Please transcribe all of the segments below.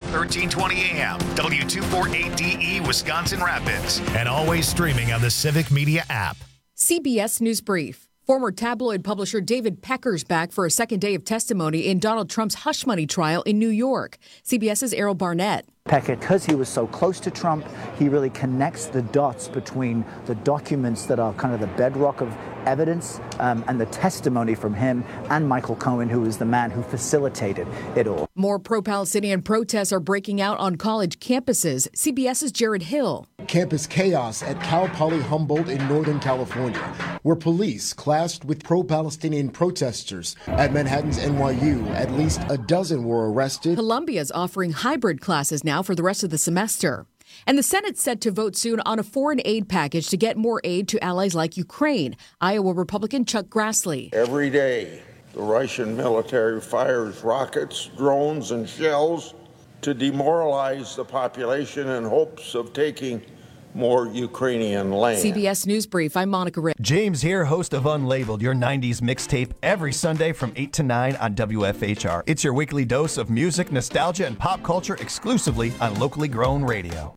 1320 AM, W248DE, Wisconsin Rapids, and always streaming on the Civic Media app. CBS News Brief. Former tabloid publisher David Pecker's back for a second day of testimony in Donald Trump's hush money trial in New York. CBS's Errol Barnett. Pecker, because he was so close to Trump, he really connects the dots between the documents that are kind of the bedrock of evidence and the testimony from him and Michael Cohen, who is the man who facilitated it all. More pro-Palestinian protests are breaking out on college campuses. CBS's Jared Hill. Campus chaos at Cal Poly Humboldt in Northern California, where police clashed with pro-Palestinian protesters. At Manhattan's NYU, at least a dozen were arrested. Columbia's offering hybrid classes now for the rest of the semester. And the Senate's set to vote soon on a foreign aid package to get more aid to allies like Ukraine. Iowa Republican Chuck Grassley. Every day, the Russian military fires rockets, drones, and shells to demoralize the population in hopes of taking more Ukrainian land. CBS News Brief, I'm Monica Rick. James here, host of Unlabeled, your 90s mixtape, every Sunday from 8 to 9 on WFHR. It's your weekly dose of music, nostalgia, and pop culture exclusively on locally grown radio.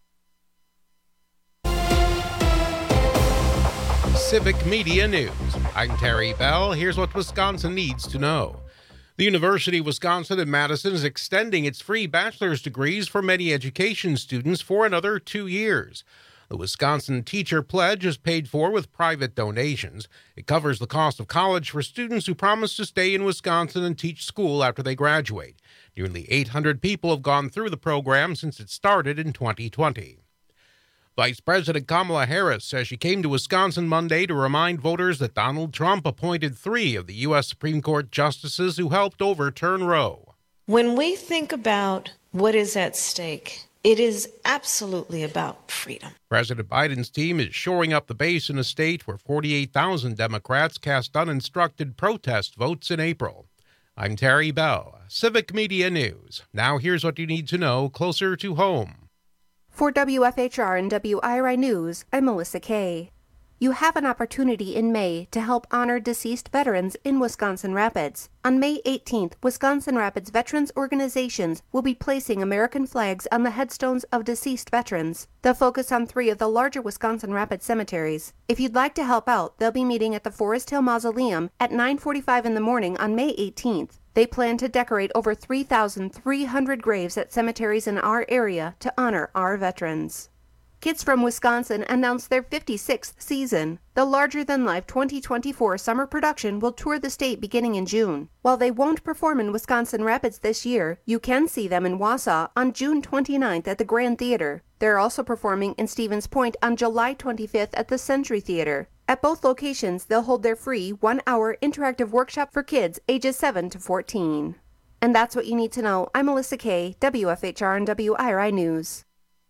Civic Media News. I'm Terry Bell. Here's what Wisconsin needs to know. The University of Wisconsin in Madison is extending its free bachelor's degrees for many education students for another 2 years. The Wisconsin Teacher Pledge is paid for with private donations. It covers the cost of college for students who promise to stay in Wisconsin and teach school after they graduate. Nearly 800 people have gone through the program since it started in 2020. Vice President Kamala Harris says she came to Wisconsin Monday to remind voters that Donald Trump appointed 3 of the U.S. Supreme Court justices who helped overturn Roe. When we think about what is at stake, it is absolutely about freedom. President Biden's team is shoring up the base in a state where 48,000 Democrats cast uninstructed protest votes in April. I'm Terry Bell, Civic Media News. Now here's what you need to know closer to home. For WFHR and WIRI News, I'm Melissa Kay. You have an opportunity in May to help honor deceased veterans in Wisconsin Rapids. On May 18th, Wisconsin Rapids veterans organizations will be placing American flags on the headstones of deceased veterans. They'll focus on 3 of the larger Wisconsin Rapids cemeteries. If you'd like to help out, they'll be meeting at the Forest Hill Mausoleum at 9:45 in the morning on May 18th. They plan to decorate over 3,300 graves at cemeteries in our area to honor our veterans. Kids from Wisconsin announced their 56th season. The larger-than-life 2024 summer production will tour the state beginning in June. While they won't perform in Wisconsin Rapids this year, you can see them in Wausau on June 29th at the Grand Theater. They're also performing in Stevens Point on July 25th at the Century Theater. At both locations, they'll hold their free 1-hour interactive workshop for kids ages 7 to 14. And that's what you need to know. I'm Melissa Kay, WFHR and WIRI News.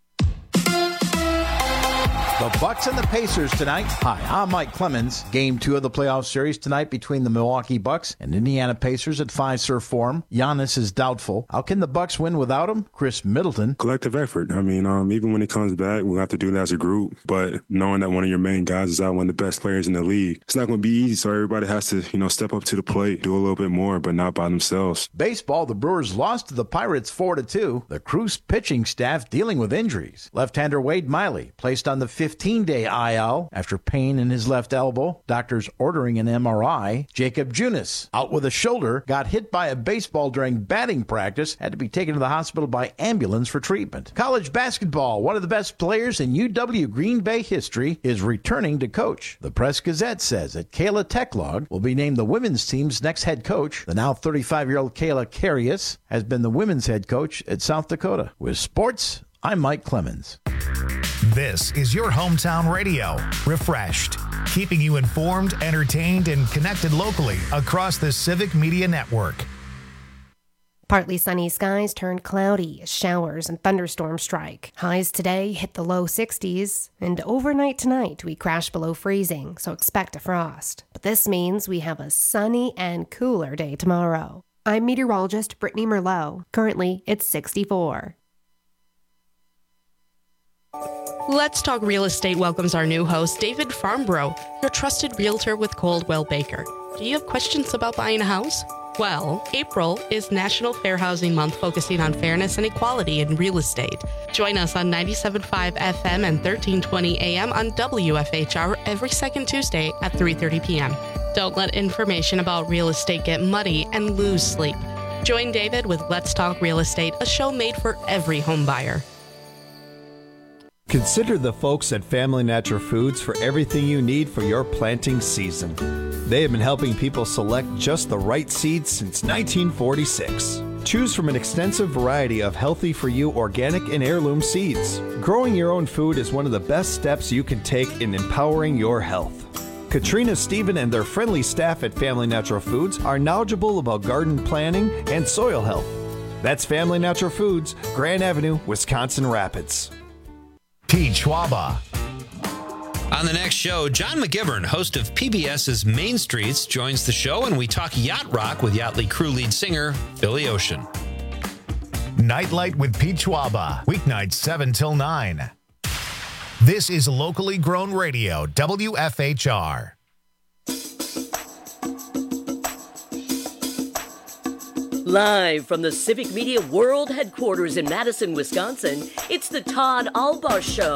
The Bucks and the Pacers tonight. Hi, I'm Mike Clemens. Game 2 of the playoff series tonight between the Milwaukee Bucks and Indiana Pacers at Fiserv Forum. Giannis is doubtful. How can the Bucks win without him? Chris Middleton. Collective effort. I mean, even when he comes back, we'll have to do that as a group. But knowing that one of your main guys is out, one of the best players in the league, it's not going to be easy. So everybody has to, step up to the plate, do a little bit more, but not by themselves. Baseball, the Brewers lost to the Pirates 4-2. The Cruz pitching staff dealing with injuries. Left-hander Wade Miley placed on the 15-day IL after pain in his left elbow. Doctors ordering an MRI. Jacob Junis, out with a shoulder, got hit by a baseball during batting practice, had to be taken to the hospital by ambulance for treatment. College basketball, one of the best players in UW Green Bay history, is returning to coach. The Press-Gazette says that Kayla Techlog will be named the women's team's next head coach. The now 35-year-old Kayla Carius has been the women's head coach at South Dakota. With sports, I'm Mike Clemens. This is your hometown radio, Refreshed, keeping you informed, entertained, and connected locally across the Civic Media Network. Partly sunny skies turned cloudy as showers and thunderstorms strike. Highs today hit the low 60s, and overnight tonight we crash below freezing, so expect a frost. But this means we have a sunny and cooler day tomorrow. I'm meteorologist Brittany Merlot. Currently, it's 64. Let's Talk Real Estate welcomes our new host, David Farnborough, your trusted realtor with Coldwell Banker. Do you have questions about buying a house? Well, April is National Fair Housing Month, focusing on fairness and equality in real estate. Join us on 97.5 FM and 1320 AM on WFHR every second Tuesday at 3:30 p.m. Don't let information about real estate get muddy and lose sleep. Join David with Let's Talk Real Estate, a show made for every home buyer. Consider the folks at Family Natural Foods for everything you need for your planting season. They have been helping people select just the right seeds since 1946. Choose from an extensive variety of healthy-for-you organic and heirloom seeds. Growing your own food is one of the best steps you can take in empowering your health. Katrina, Stephen, and their friendly staff at Family Natural Foods are knowledgeable about garden planning and soil health. That's Family Natural Foods, Grand Avenue, Wisconsin Rapids. Peachwaba. On the next show, John McGivern, host of PBS's Main Streets, joins the show, and we talk yacht rock with Yachtly crew lead singer Billy Ocean. Nightlight with Peachwaba, weeknights 7 till 9. This is locally grown radio, WFHR. Live from the Civic Media World Headquarters in Madison, Wisconsin, it's the Todd Albaugh Show.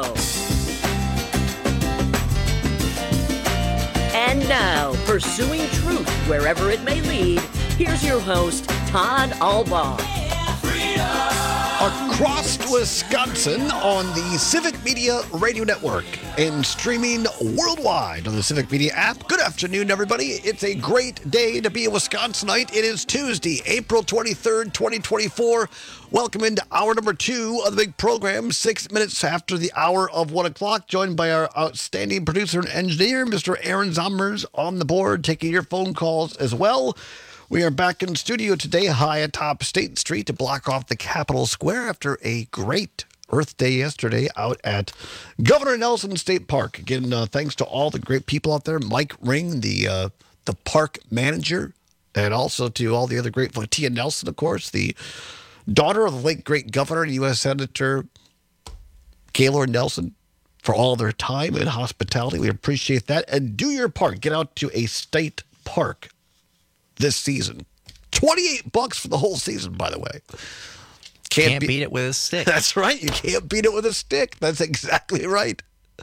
And now, pursuing truth wherever it may lead, here's your host, Todd Albaugh. Across Wisconsin on the Civic Media Radio Network and streaming worldwide on the Civic Media app. Good afternoon, everybody. It's a great day to be a Wisconsinite. It is Tuesday, April 23rd, 2024. Welcome into hour number 2 of the big program, 6 minutes after the hour of 1 o'clock, joined by our outstanding producer and engineer, Mr. Aaron Zommers, on the board, taking your phone calls as well. We are back in studio today, high atop State Street, to block off the Capitol Square after a great Earth Day yesterday out at Governor Nelson State Park. Again, thanks to all the great people out there. Mike Ring, the park manager, and also to all the other great folks. Tia Nelson, of course, the daughter of the late great Governor and U.S. Senator Gaylord Nelson, for all their time and hospitality. We appreciate that. And do your part. Get out to a state park this season. $28 for the whole season, by the way. Can't beat it with a stick. That's right. You can't beat it with a stick. That's exactly right.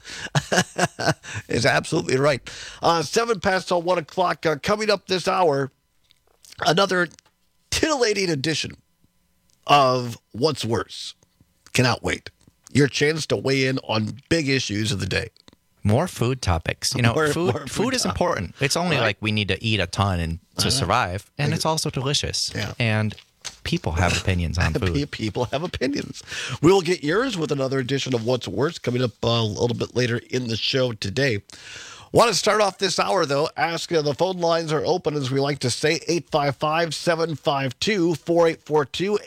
It's absolutely right. 7 past 1 o'clock. Coming up this hour, another titillating edition of What's Worse. Cannot wait. Your chance to weigh in on big issues of the day. More food topics. You know, food is important. It's only like we need to eat a ton and to survive, and it's also delicious. Yeah. And people have opinions on food. People have opinions. We'll get yours with another edition of What's Worse coming up a little bit later in the show today. Want to start off this hour, though, the phone lines are open, as we like to say, 855-752-4842,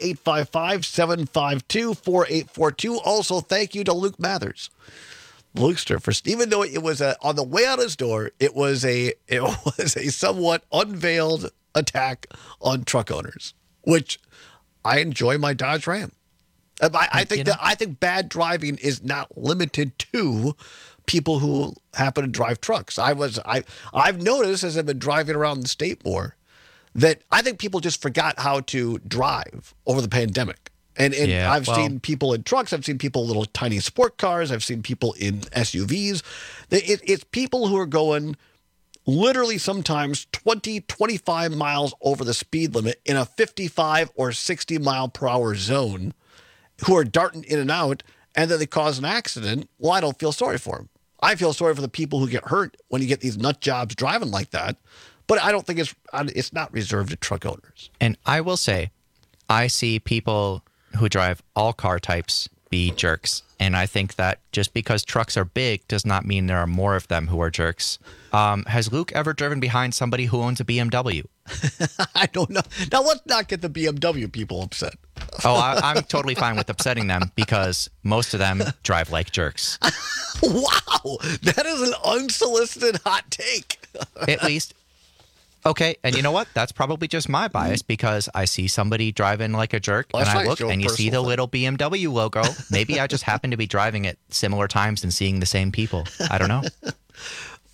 855-752-4842. Also, thank you to Luke Mathers. Lukester, for even though it was on the way out his door, it was a somewhat unveiled attack on truck owners, which I enjoy my Dodge Ram. I think bad driving is not limited to people who happen to drive trucks. I've noticed as I've been driving around the state more that I think people just forgot how to drive over the pandemic. And I've seen people in trucks. I've seen people in little tiny sport cars. I've seen people in SUVs. It's people who are going literally sometimes 20, 25 miles over the speed limit in a 55 or 60 mile per hour zone, who are darting in and out, and then they cause an accident. Well, I don't feel sorry for them. I feel sorry for the people who get hurt when you get these nut jobs driving like that. But I don't think it's not reserved to truck owners. And I will say, I see people who drive all car types be jerks. And I think that just because trucks are big does not mean there are more of them who are jerks. Has Luke ever driven behind somebody who owns a BMW? I don't know. Now, let's not get the BMW people upset. I'm totally fine with upsetting them because most of them drive like jerks. Wow. That is an unsolicited hot take. At least. Okay, and you know what? That's probably just my bias because I see somebody driving like a jerk, and I look, and you see the little BMW logo. Maybe I just happen to be driving at similar times and seeing the same people. I don't know.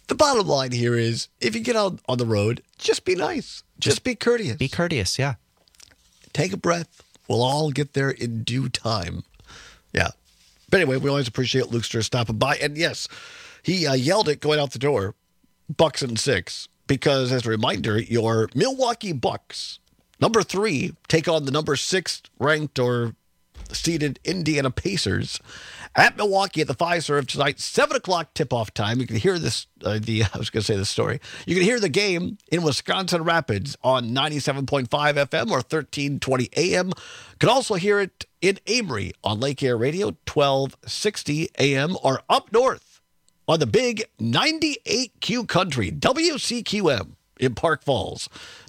The bottom line here is, if you get out on the road, just be nice. Just be courteous. Be courteous, yeah. Take a breath. We'll all get there in due time. Yeah. But anyway, we always appreciate Lukester stopping by. And yes, he yelled it going out the door, Bucks and 6, because as a reminder, your Milwaukee Bucks, number 3, take on the number 6 ranked or seeded Indiana Pacers at Milwaukee at the Fiserv tonight, 7 o'clock tip-off time. You can hear this, I was going to say this story. You can hear the game in Wisconsin Rapids on 97.5 FM or 1320 AM. You can also hear it in Amory on Lake Air Radio, 1260 AM, or up north on the big 98Q Country, WCQM in Park Falls,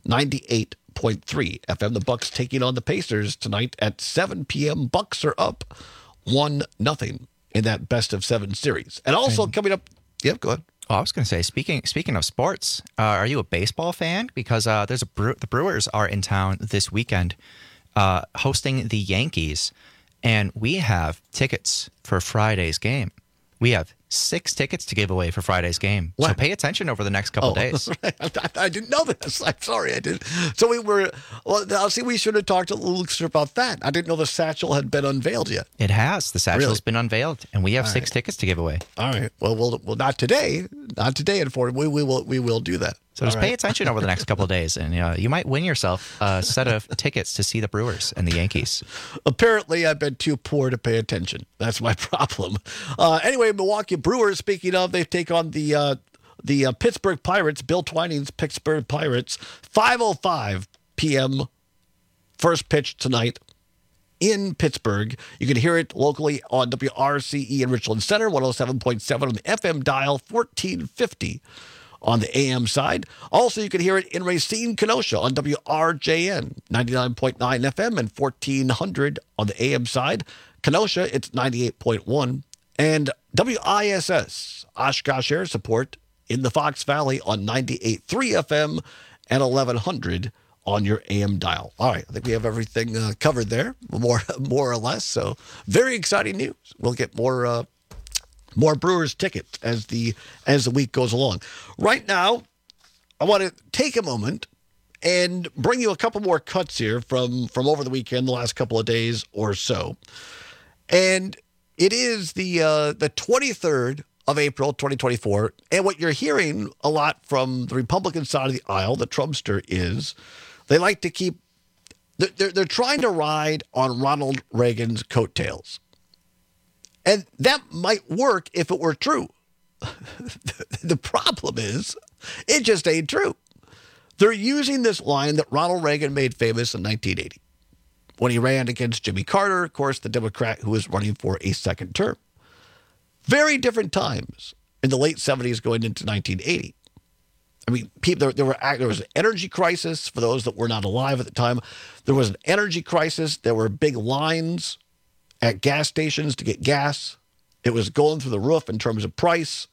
98.3 FM. The Bucks taking on the Pacers tonight at 7 p.m. Bucks are up 1-0 in that best-of-7 series. And also coming up... Yep, go ahead. Oh, I was going to say, speaking of sports, are you a baseball fan? Because the Brewers are in town this weekend hosting the Yankees, and we have tickets for Friday's game. We have 6 tickets to give away for Friday's game. What? So pay attention over the next couple of days. I didn't know this. I'm sorry, I didn't. So we should have talked to Lukester about that. I didn't know the satchel had been unveiled yet. It has. The satchel has been unveiled, and we have 6 tickets to give away. All right. Well, not today. Not today, unfortunately. We will do that. So just pay attention over the next couple of days, and you might win yourself a set of tickets to see the Brewers and the Yankees. Apparently, I've been too poor to pay attention. That's my problem. Anyway, Milwaukee Brewers, speaking of, they take on the Pittsburgh Pirates, Bill Twining's Pittsburgh Pirates, 5:05 p.m. first pitch tonight in Pittsburgh. You can hear it locally on WRCE in Richland Center, 107.7 on the FM dial, 1450 on the AM side. Also, you can hear it in Racine, Kenosha on WRJN, 99.9 FM and 1400 on the AM side. Kenosha, it's 98.1. And WISS, Oshkosh Air Support in the Fox Valley on 98.3 FM and 1100 on your AM dial. All right, I think we have everything covered there, more or less. So very exciting news. We'll get more Brewers tickets as the week goes along. Right now, I want to take a moment and bring you a couple more cuts here from over the weekend, the last couple of days or so. And it is the 23rd of April, 2024. And what you're hearing a lot from the Republican side of the aisle, the Trumpster, is they like to keep, they're trying to ride on Ronald Reagan's coattails. And that might work if it were true. The problem is, it just ain't true. They're using this line that Ronald Reagan made famous in 1980 when he ran against Jimmy Carter, of course, the Democrat who was running for a second term. Very different times in the late 70s going into 1980. I mean, there was an energy crisis for those that were not alive at the time. There was an energy crisis. There were big lines at gas stations to get gas. It was going through the roof in terms of price.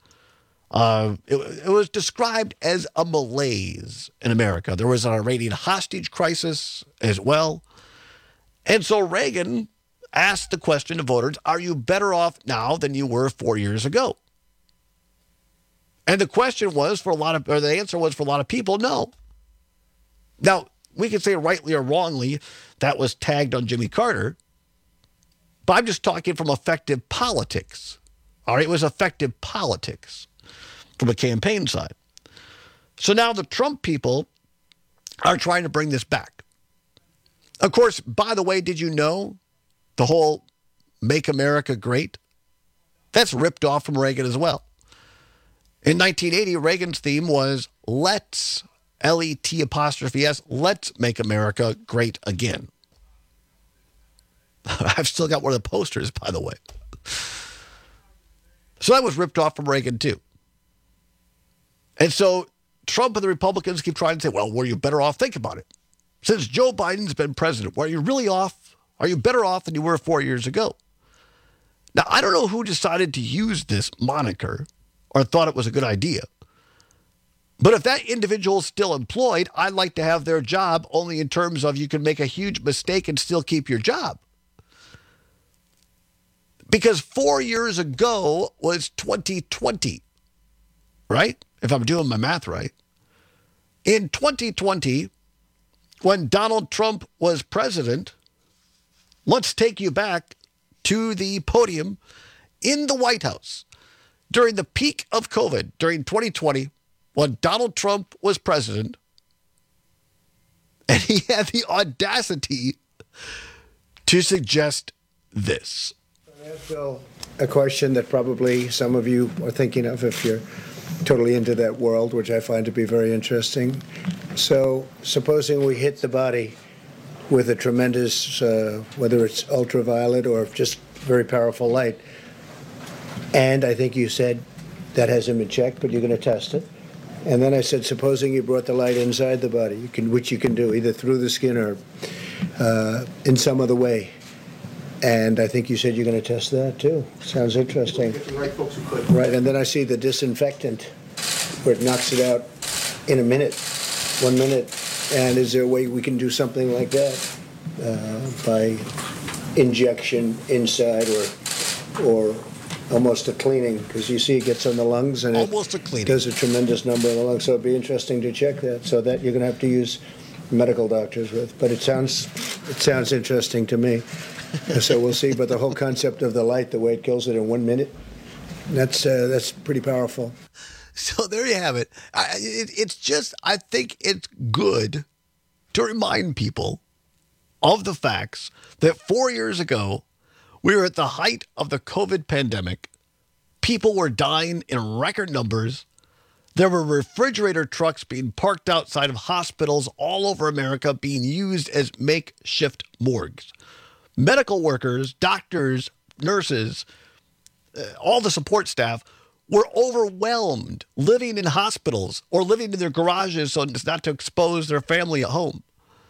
It was described as a malaise in America. There was an Iranian hostage crisis as well. And so Reagan asked the question to voters, are you better off now than you were 4 years ago? And the question was the answer was for a lot of people, no. Now, we could say rightly or wrongly that was tagged on Jimmy Carter, but I'm just talking from effective politics. All right, it was effective politics from a campaign side. So now the Trump people are trying to bring this back. Of course, by the way, did you know the whole Make America Great? That's ripped off from Reagan as well. In 1980, Reagan's theme was let's, L-E-T'-S, let's make America great again. I've still got one of the posters, by the way. So that was ripped off from Reagan, too. And so Trump and the Republicans keep trying to say, well, were you better off? Think about it. Since Joe Biden's been president, were you really off? Are you better off than you were 4 years ago? Now, I don't know who decided to use this moniker or thought it was a good idea. But if that individual is still employed, I'd like to have their job only in terms of you can make a huge mistake and still keep your job. Because 4 years ago was 2020, right? if I'm doing my math right. In 2020, when Donald Trump was president, let's take you back to the podium in the White House during the peak of COVID, during 2020, when Donald Trump was president, and he had the audacity to suggest this. Ask Bill a question that probably some of you are thinking of if you're totally into that world, which I find to be very interesting. So, supposing we hit the body with a tremendous, whether it's ultraviolet or just very powerful light, and I think you said that hasn't been checked, but you're going to test it. And then I said, supposing you brought the light inside the body, which you can do either through the skin or in some other way. And I think you said you're going to test that too. Sounds interesting. Right, folks who could. Right, and then I see the disinfectant where it knocks it out in a minute, 1 minute. And is there a way we can do something like that by injection inside or almost a cleaning? Because you see it gets on the lungs and almost a cleaning. Does a tremendous number in the lungs. So it'd be interesting to check that. So that you're going to have to use medical doctors with. But it sounds interesting to me. So we'll see. But the whole concept of the light, the way it kills it in 1 minute, that's pretty powerful. So there you have it. It's just, I think it's good to remind people of the facts that 4 years ago, we were at the height of the COVID pandemic. People were dying in record numbers. There were refrigerator trucks being parked outside of hospitals all over America being used as makeshift morgues. Medical workers, doctors, nurses, all the support staff were overwhelmed living in hospitals or living in their garages so as not to expose their family at home.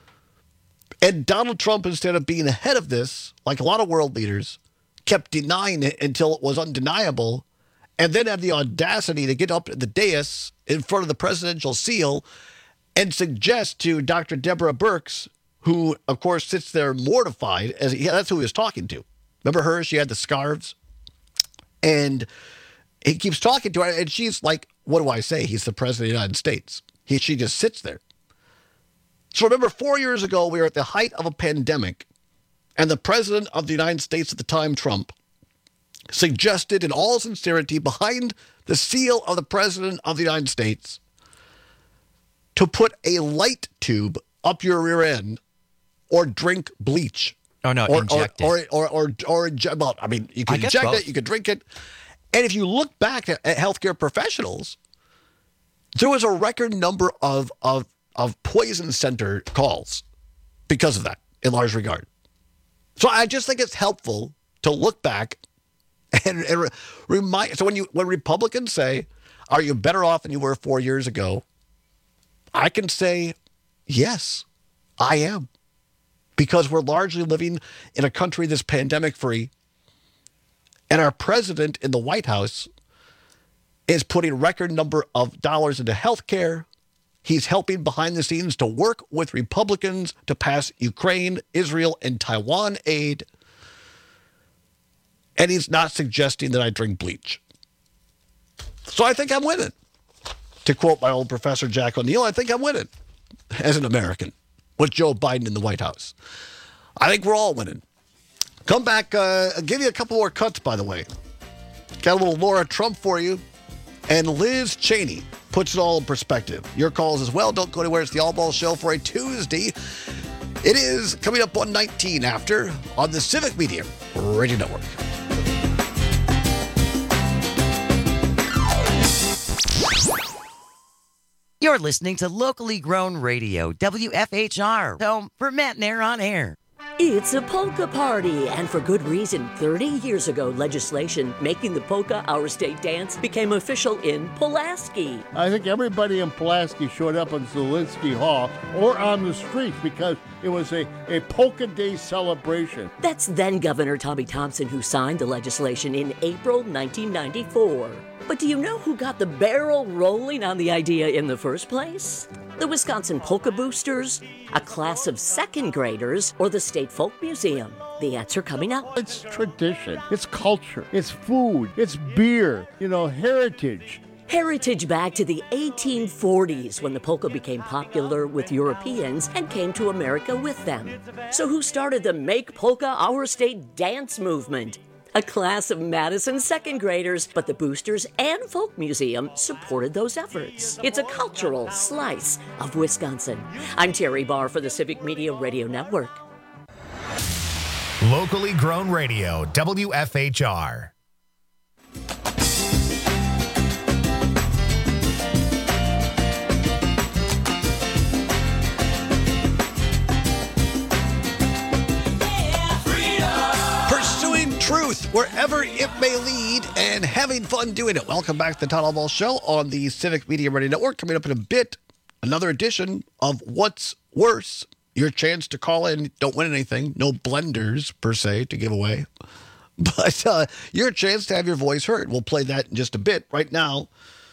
And Donald Trump, instead of being ahead of this, like a lot of world leaders, kept denying it until it was undeniable, and then had the audacity to get up at the dais in front of the presidential seal and suggest to Dr. Deborah Birx, who, of course, sits there mortified, that's who he was talking to. Remember her? She had the scarves. And he keeps talking to her, and she's like, what do I say? He's the president of the United States. She just sits there. So remember, 4 years ago, we were at the height of a pandemic, and the president of the United States at the time, Trump, suggested in all sincerity behind the seal of the president of the United States to put a light tube up your rear end or drink bleach. Oh, no, inject it. Or well, I mean, you can inject it, you can drink it. And if you look back at healthcare professionals, there was a record number of poison center calls because of that, in large regard. So I just think it's helpful to look back and remind. So when Republicans say, "Are you better off than you were 4 years ago?" I can say, yes, I am, because we're largely living in a country that's pandemic free, and our president in the White House is putting record number of dollars into health care. He's helping behind the scenes to work with Republicans to pass Ukraine, Israel, and Taiwan aid. And he's not suggesting that I drink bleach. So I think I'm winning. To quote my old professor, Jack O'Neill, I think I'm winning as an American with Joe Biden in the White House. I think we're all winning. Come back, I'll give you a couple more cuts, by the way. Got a little Laura Trump for you. And Liz Cheney puts it all in perspective. Your calls as well. Don't go anywhere. It's the All Ball Show for a Tuesday. It is coming up 1:19 after on the Civic Media Radio Network. You're listening to locally grown radio, WFHR, home for Matt and Air on Air. It's a polka party, and for good reason. 30 years ago, legislation making the polka our state dance became official in Pulaski. I think everybody in Pulaski showed up in Zielinski Hall or on the streets because it was a polka day celebration. That's then Governor Tommy Thompson who signed the legislation in April 1994. But do you know who got the barrel rolling on the idea in the first place? The Wisconsin Polka Boosters, a class of second graders, or the State Folk Museum? The answer coming up. It's tradition, it's culture, it's food, it's beer, heritage. Heritage back to the 1840s when the polka became popular with Europeans and came to America with them. So who started the Make Polka Our State dance movement? A class of Madison second graders, but the Boosters and Folk Museum supported those efforts. It's a cultural slice of Wisconsin. I'm Terry Barr for the Civic Media Radio Network. Locally grown radio, WFHR. Truth, wherever it may lead, and having fun doing it. Welcome back to the Todd Ball Show on the Civic Media Radio Network. Coming up in a bit, another edition of What's Worse. Your chance to call in. Don't win anything. No blenders, per se, to give away. But your chance to have your voice heard. We'll play that in just a bit. Right now,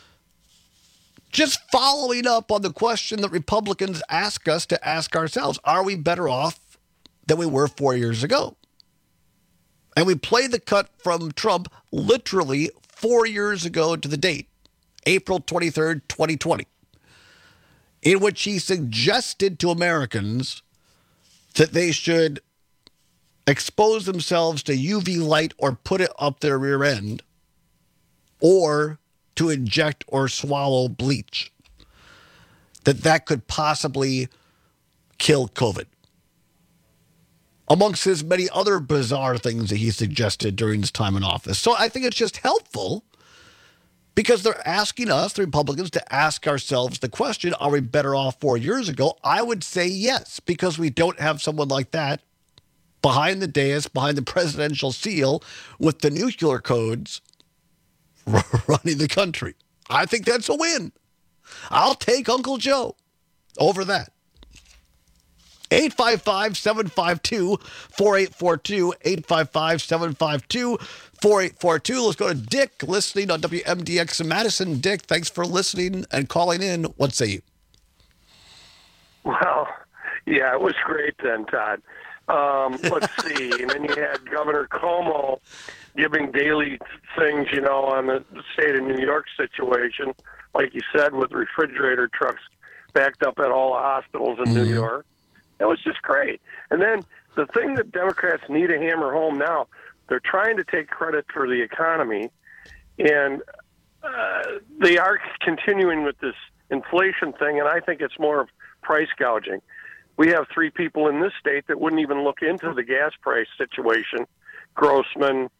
just following up on the question that Republicans ask us to ask ourselves. Are we better off than we were 4 years ago? And we play the cut from Trump literally 4 years ago to the date, April 23rd, 2020, in which he suggested to Americans that they should expose themselves to UV light or put it up their rear end, or to inject or swallow bleach, that could possibly kill COVID. Amongst his many other bizarre things that he suggested during his time in office. So I think it's just helpful because they're asking us, the Republicans, to ask ourselves the question, are we better off 4 years ago? I would say yes, because we don't have someone like that behind the dais, behind the presidential seal, with the nuclear codes running the country. I think that's a win. I'll take Uncle Joe over that. 855-752-4842, 855-752-4842. Let's go to Dick, listening on WMDX in Madison. Dick, thanks for listening and calling in. What say you? Well, yeah, it was great then, Todd. Let's see. And then you had Governor Cuomo giving daily things, on the state of New York situation, like you said, with refrigerator trucks backed up at all the hospitals in New York. It was just great. And then the thing that Democrats need to hammer home now, they're trying to take credit for the economy, and they are continuing with this inflation thing, and I think it's more of price gouging. We have three people in this state that wouldn't even look into the gas price situation, Grossman,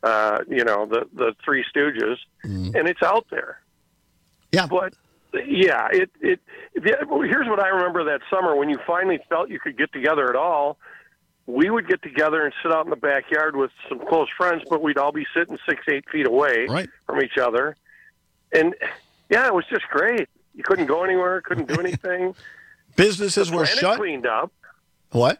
the Three Stooges, and it's out there. Yeah. But yeah, here's what I remember that summer when you finally felt you could get together at all. We would get together and sit out in the backyard with some close friends, but we'd all be sitting 6-8 feet away from each other. And yeah, it was just great. You couldn't go anywhere, couldn't do anything. Businesses were shut. Cleaned up. What?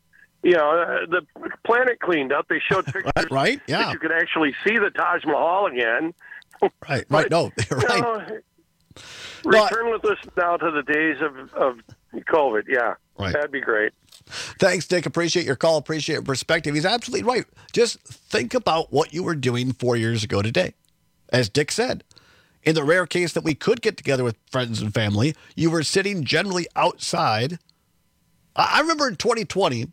The planet cleaned up. They showed pictures right? Yeah. that you could actually see the Taj Mahal again. Right. No, you're right. Return with us now to the days of COVID. Yeah, That'd be great. Thanks, Dick. Appreciate your call. Appreciate your perspective. He's absolutely right. Just think about what you were doing 4 years ago today. As Dick said, in the rare case that we could get together with friends and family, you were sitting generally outside. I remember in 2020,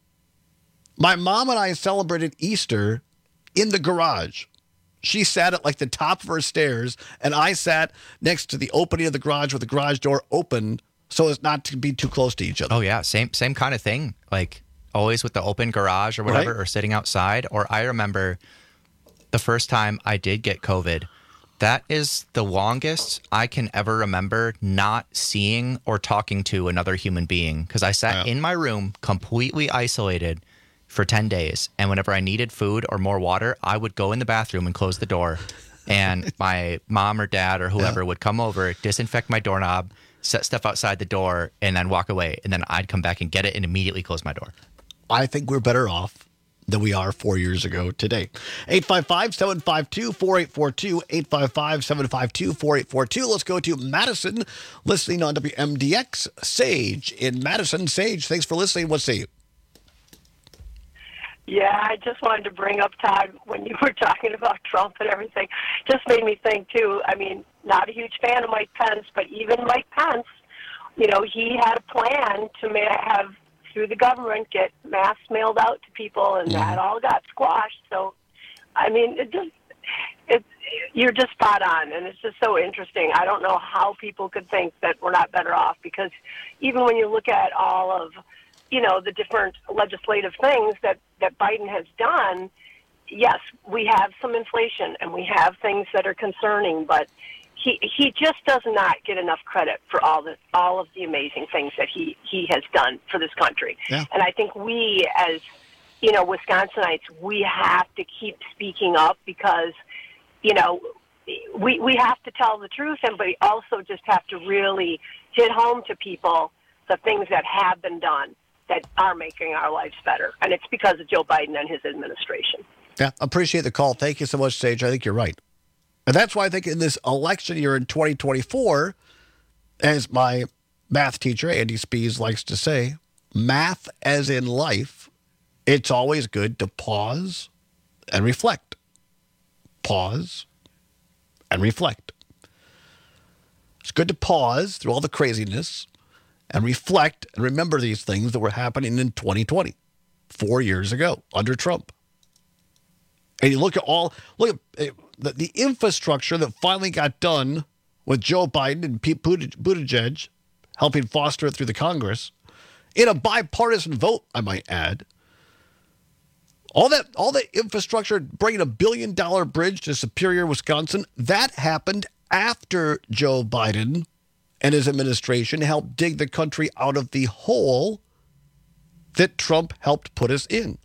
my mom and I celebrated Easter in the garage. She sat at like the top of her stairs, and I sat next to the opening of the garage with the garage door open so as not to be too close to each other. Oh, yeah. Same kind of thing. Like always with the open garage or whatever, or sitting outside. Or I remember the first time I did get COVID. That is the longest I can ever remember not seeing or talking to another human being, because I sat in my room completely isolated for 10 days. And whenever I needed food or more water, I would go in the bathroom and close the door. And my mom or dad or whoever would come over, disinfect my doorknob, set stuff outside the door, and then walk away. And then I'd come back and get it and immediately close my door. I think we're better off than we are 4 years ago today. 855-752-4842, 855-752-4842. Let's go to Madison, listening on WMDX. Sage in Madison. Sage, thanks for listening. What say you? Yeah, I just wanted to bring up, Todd, when you were talking about Trump and everything, just made me think, too, I mean, not a huge fan of Mike Pence, but even Mike Pence, you know, he had a plan to have, through the government, get masks mailed out to people, and that all got squashed. So, I mean, you're just spot on, and it's just so interesting. I don't know how people could think that we're not better off, because even when you look at all of, you know, the different legislative things that Biden has done, yes, we have some inflation and we have things that are concerning, but he just does not get enough credit for all of the amazing things that he has done for this country. Yeah. And I think we, as, you know, Wisconsinites, we have to keep speaking up, because, you know, we have to tell the truth, and but we also just have to really hit home to people the things that have been done that are making our lives better. And it's because of Joe Biden and his administration. Yeah, appreciate the call. Thank you so much, Sage. I think you're right. And that's why I think in this election year in 2024, as my math teacher, Andy Spees, likes to say, math as in life, it's always good to pause and reflect. Pause and reflect. It's good to pause through all the craziness and reflect and remember these things that were happening in 2020, 4 years ago, under Trump. And you look at the infrastructure that finally got done with Joe Biden and Pete Buttigieg helping foster it through the Congress in a bipartisan vote, I might add. All that infrastructure, bringing $1 billion bridge to Superior, Wisconsin, that happened after Joe Biden and his administration helped dig the country out of the hole that Trump helped put us in.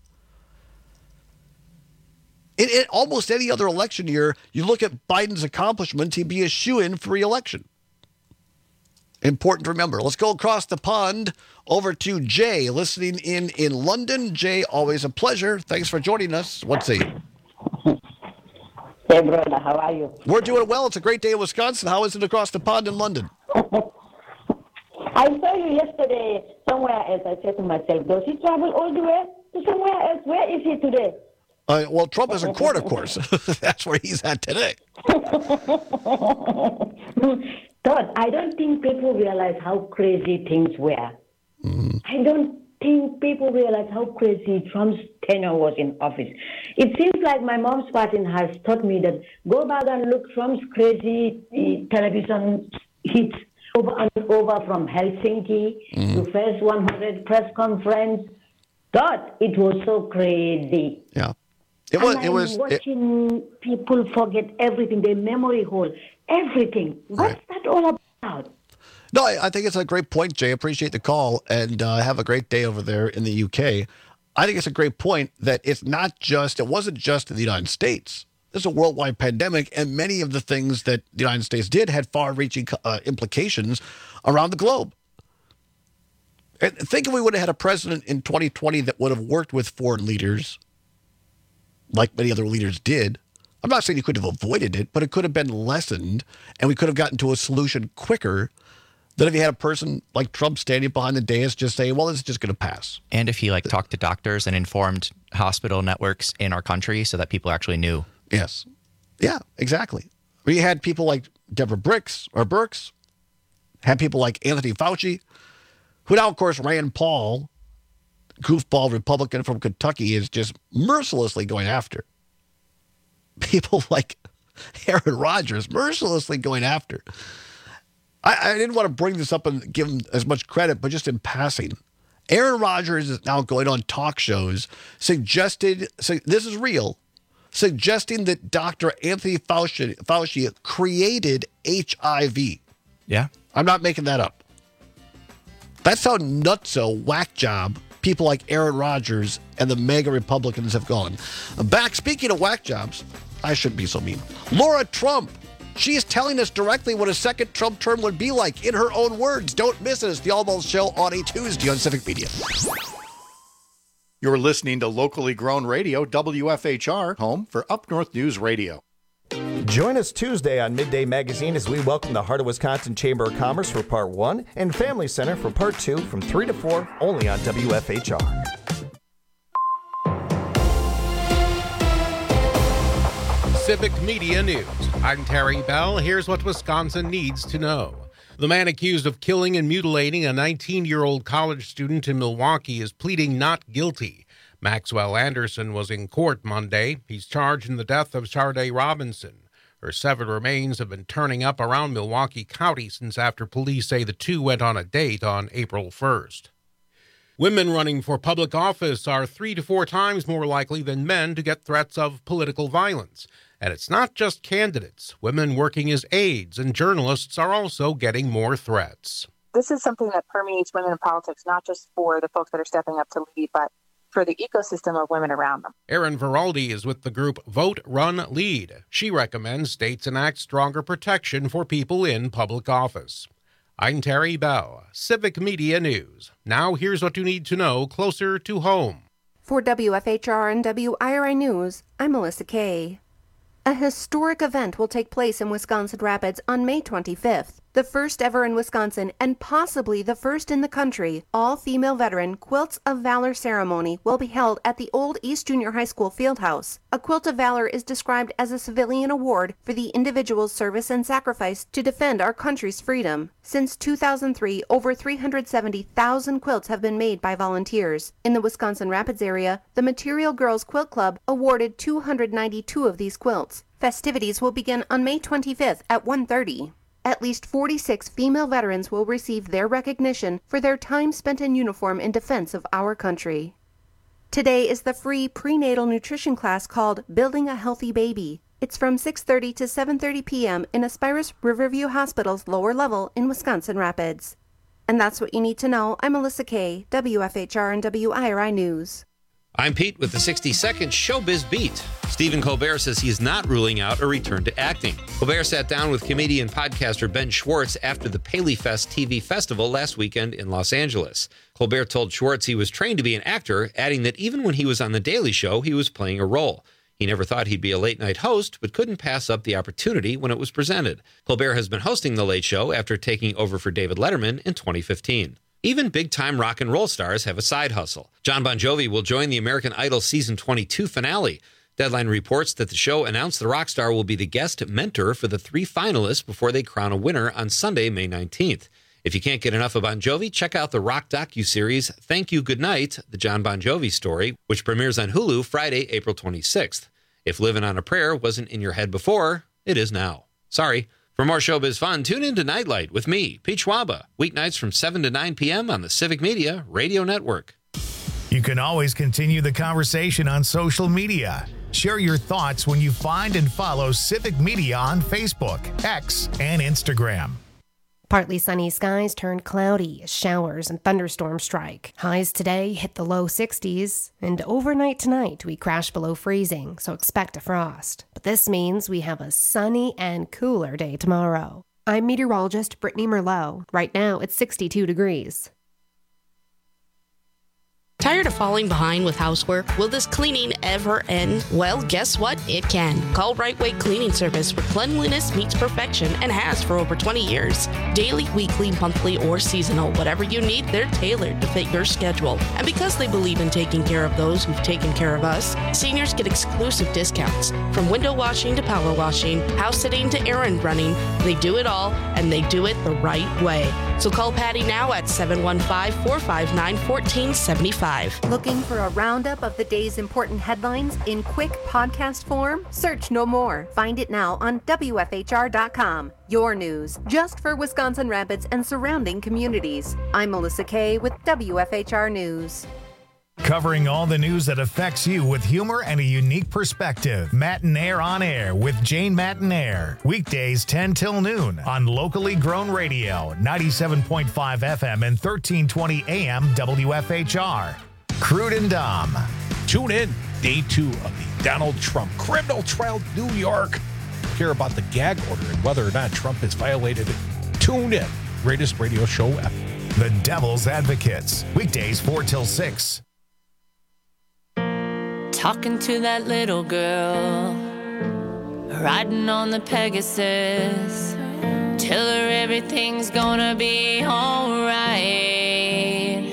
In almost any other election year, you look at Biden's accomplishments, he'd be a shoo-in for re-election. Important to remember. Let's go across the pond over to Jay, listening in London. Jay, always a pleasure. Thanks for joining us. What's he? Hey, brother, how are you? We're doing well. It's a great day in Wisconsin. How is it across the pond in London? I saw you yesterday somewhere else. I said to myself, does he travel all the way to somewhere else? Where is he today? Well, Trump is in court, of course. That's where he's at today. Todd, I don't think people realize how crazy things were. Mm-hmm. I don't think people realize how crazy Trump's tenure was in office. It seems like my mom's party has taught me that go back and look Trump's crazy television hits over and over, from Helsinki to First 100 press conference. Todd, it was so crazy. Yeah. Watching people forget everything, their memory hole, everything. What's that all about? No, I think it's a great point, Jay. Appreciate the call, and have a great day over there in the UK. I think it's a great point that it wasn't just in the United States. This is a worldwide pandemic, and many of the things that the United States did had far-reaching implications around the globe. And think if we would have had a president in 2020 that would have worked with foreign leaders like many other leaders did. I'm not saying he could have avoided it, but it could have been lessened, and we could have gotten to a solution quicker than if you had a person like Trump standing behind the dais just saying, well, this is just going to pass. And if he talked to doctors and informed hospital networks in our country so that people actually knew. Yes. Yeah, exactly. We had people like Deborah Birx, had people like Anthony Fauci, who now, of course, Rand Paul, goofball Republican from Kentucky, is just mercilessly going after. People like Aaron Rodgers, mercilessly going after. I didn't want to bring this up and give him as much credit, but just in passing. Aaron Rodgers is now going on talk shows suggesting that Dr. Anthony Fauci created HIV. Yeah. I'm not making that up. That's how nutso, whack job, people like Aaron Rodgers and the MAGA Republicans have gone. Back, speaking of whack jobs, I shouldn't be so mean. Laura Trump, she is telling us directly what a second Trump term would be like in her own words. Don't miss it. It's the Almost Show on a Tuesday on Civic Media. You're listening to locally grown radio, WFHR, home for Up North News Radio. Join us Tuesday on Midday Magazine as we welcome the Heart of Wisconsin Chamber of Commerce for Part 1 and Family Center for Part 2 from 3 to 4, only on WFHR. Civic Media News. I'm Terry Bell. Here's what Wisconsin needs to know. The man accused of killing and mutilating a 19-year-old college student in Milwaukee is pleading not guilty. Maxwell Anderson was in court Monday. He's charged in the death of Sharday Robinson. Her severed remains have been turning up around Milwaukee County since after police say the two went on a date on April 1st. Women running for public office are 3 to 4 times more likely than men to get threats of political violence. And it's not just candidates. Women working as aides and journalists are also getting more threats. This is something that permeates women in politics, not just for the folks that are stepping up to lead, but for the ecosystem of women around them. Erin Veraldi is with the group Vote, Run, Lead. She recommends states enact stronger protection for people in public office. I'm Terry Bell, Civic Media News. Now here's what you need to know closer to home. For WFHR and WIRI News, I'm Melissa Kay. A historic event will take place in Wisconsin Rapids on May 25th. The first ever in Wisconsin and possibly the first in the country, all-female veteran Quilts of Valor ceremony will be held at the Old East Junior High School Fieldhouse. A Quilt of Valor is described as a civilian award for the individual's service and sacrifice to defend our country's freedom. Since 2003, over 370,000 quilts have been made by volunteers. In the Wisconsin Rapids area, the Material Girls Quilt Club awarded 292 of these quilts. Festivities will begin on May 25th at 1:30. At least 46 female veterans will receive their recognition for their time spent in uniform in defense of our country. Today is the free prenatal nutrition class called Building a Healthy Baby. It's from 6:30 to 7:30 p.m. in Aspirus Riverview Hospital's lower level in Wisconsin Rapids. And that's what you need to know. I'm Melissa Kay, WFHR and WIRI News. I'm Pete with the 60-second Showbiz Beat. Stephen Colbert says he is not ruling out a return to acting. Colbert sat down with comedian podcaster Ben Schwartz after the Paley Fest TV festival last weekend in Los Angeles. Colbert told Schwartz he was trained to be an actor, adding that even when he was on The Daily Show, he was playing a role. He never thought he'd be a late-night host, but couldn't pass up the opportunity when it was presented. Colbert has been hosting The Late Show after taking over for David Letterman in 2015. Even big-time rock and roll stars have a side hustle. Jon Bon Jovi will join the American Idol Season 22 finale. Deadline reports that the show announced the rock star will be the guest mentor for the 3 finalists before they crown a winner on Sunday, May 19th. If you can't get enough of Bon Jovi, check out the rock docuseries Thank You Goodnight, the Jon Bon Jovi story, which premieres on Hulu Friday, April 26th. If Livin' on a Prayer wasn't in your head before, it is now. Sorry. For more showbiz fun, tune in to Nightlight with me, Pete Schwaba, weeknights from 7 to 9 p.m. on the Civic Media Radio Network. You can always continue the conversation on social media. Share your thoughts when you find and follow Civic Media on Facebook, X, and Instagram. Partly sunny skies turned cloudy as showers and thunderstorms strike. Highs today hit the low 60s, and overnight tonight we crash below freezing, so expect a frost. But this means we have a sunny and cooler day tomorrow. I'm meteorologist Brittany Merlot. Right now it's 62 degrees. Tired of falling behind with housework? Will this cleaning ever end? Well, guess what? It can. Call Right Way Cleaning Service where cleanliness meets perfection and has for over 20 years. Daily, weekly, monthly, or seasonal, whatever you need, they're tailored to fit your schedule. And because they believe in taking care of those who've taken care of us, seniors get exclusive discounts. From window washing to power washing, house sitting to errand running, they do it all, and they do it the right way. So call Patty now at 715-459-1475. Looking for a roundup of the day's important headlines in quick podcast form? Search no more. Find it now on WFHR.com. Your news, just for Wisconsin Rapids and surrounding communities. I'm Melissa Kay with WFHR News. Covering all the news that affects you with humor and a unique perspective. Matinaire on Air with Jane Matinaire. Weekdays 10 till noon on locally grown radio, 97.5 FM and 1320 AM WFHR. Crude and Dom. Tune in. Day 2 of the Donald Trump criminal trial, New York. Hear about the gag order and whether or not Trump has violated it. Tune in. Greatest radio show ever. The Devil's Advocates. Weekdays 4 till 6. Talking to that little girl, riding on the Pegasus, tell her everything's gonna be alright.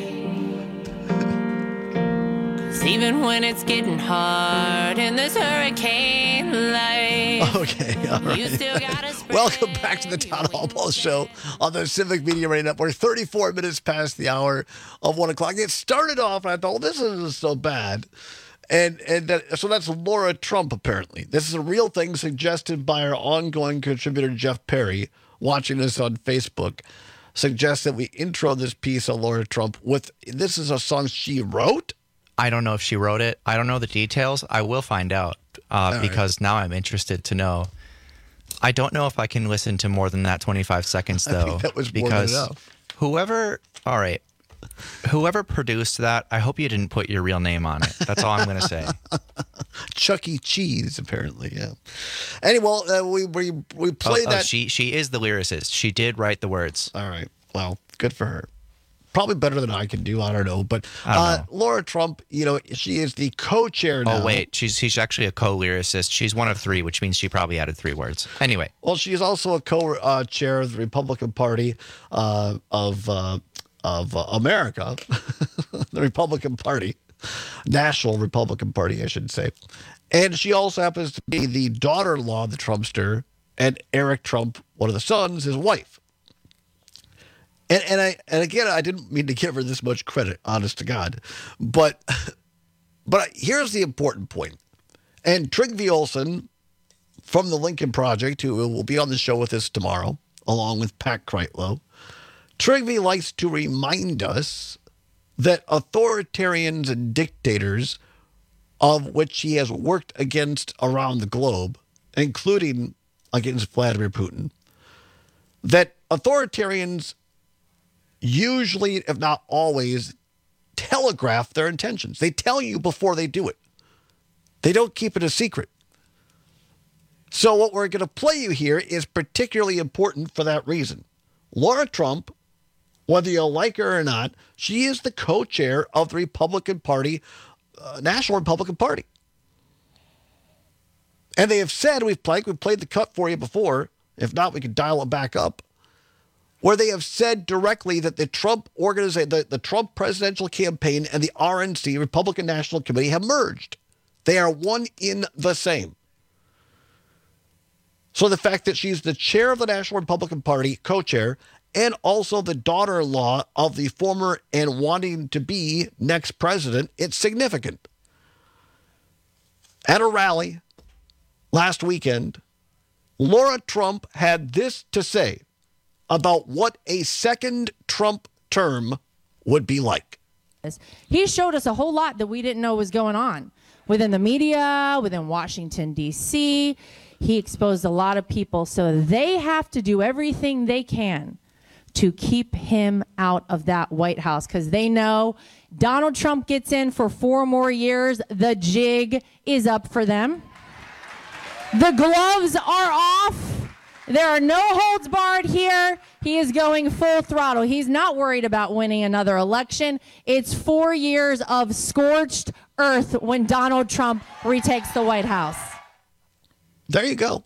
'Cause even when it's getting hard and there's hurricanes life. Okay, all right. You still gotta Welcome back to the Town Hall Ball Show on the Civic Media Radio Network. 34 minutes past the hour of 1 o'clock. It started off, and I thought, this isn't so bad. So that's Laura Trump, apparently. This is a real thing suggested by our ongoing contributor, Jeff Perry, watching us on Facebook. Suggests that we intro this piece of Laura Trump with, this is a song she wrote? I don't know if she wrote it. I don't know the details. I will find out because now I'm interested to know. I don't know if I can listen to more than that 25 seconds, though. I think that was more than enough. Whoever produced that, I hope you didn't put your real name on it. That's all I'm going to say. Chuck E. Cheese, apparently, yeah. Anyway, we played that. She is the lyricist. She did write the words. All right. Well, good for her. Probably better than I can do. I don't know. But Laura Trump, she is the co-chair now. Oh, wait. She's actually a co-lyricist. She's one of three, which means she probably added 3 words. Anyway. Well, she is also a co-chair of the Republican Party of America, the Republican Party, National Republican Party, I should say. And she also happens to be the daughter-in-law of the Trumpster, and Eric Trump, one of the sons, his wife. And again, I didn't mean to give her this much credit, honest to God. But here's the important point. And Trygve Olsen from the Lincoln Project, who will be on the show with us tomorrow, along with Pat Kreitlow, Trygve likes to remind us that authoritarians and dictators, of which he has worked against around the globe, including against Vladimir Putin, that authoritarians usually, if not always, telegraph their intentions. They tell you before they do it. They don't keep it a secret. So what we're going to play you here is particularly important for that reason. Laura Trump, whether you like her or not, she is the co-chair of the Republican Party, National Republican Party. And they have said, we played the cut for you before. If not, we can dial it back up. Where they have said directly that the Trump organization, the Trump presidential campaign and the RNC, Republican National Committee, have merged. They are one in the same. So the fact that she's the chair of the National Republican Party, co-chair, and also the daughter-in-law of the former and wanting to be next president, it's significant. At a rally last weekend, Laura Trump had this to say about what a second Trump term would be like. He showed us a whole lot that we didn't know was going on within the media, within Washington, D.C. He exposed a lot of people, so they have to do everything they can to keep him out of that White House because they know Donald Trump gets in for 4 more years. The jig is up for them. The gloves are off. There are no holds barred here. He is going full throttle. He's not worried about winning another election. It's 4 years of scorched earth when Donald Trump retakes the White House. There you go.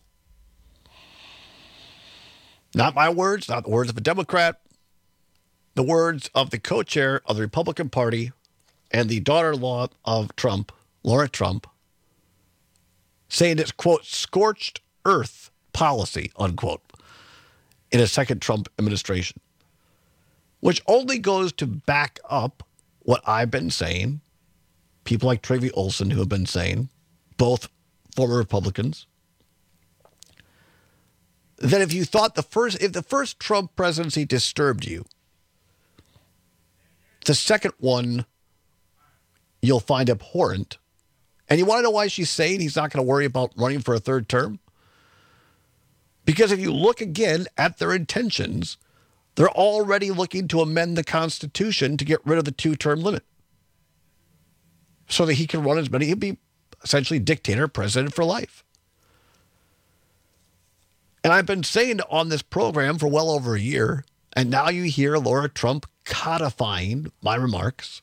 Not my words, not the words of a Democrat. The words of the co-chair of the Republican Party and the daughter-in-law of Trump, Laura Trump, saying it's, quote, scorched earth policy, unquote, in a second Trump administration, which only goes to back up what I've been saying, people like Trygve Olsen who have been saying, both former Republicans, that if you thought if the first Trump presidency disturbed you, the second one you'll find abhorrent. And you want to know why she's saying he's not going to worry about running for a third term? Because if you look again at their intentions, they're already looking to amend the Constitution to get rid of the 2-term limit so that he can run as many. He'll be essentially dictator, president for life. And I've been saying on this program for well over a year, and now you hear Laura Trump codifying my remarks,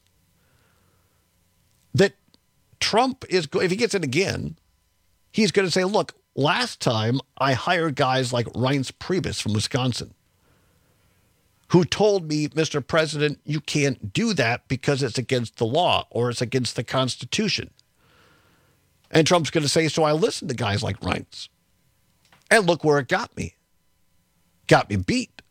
that Trump is, if he gets in again, he's going to say, look, last time I hired guys like Reince Priebus from Wisconsin who told me, Mr. President, you can't do that because it's against the law or it's against the Constitution. And Trump's going to say, so I listened to guys like Reince. And look where it got me. Got me beat.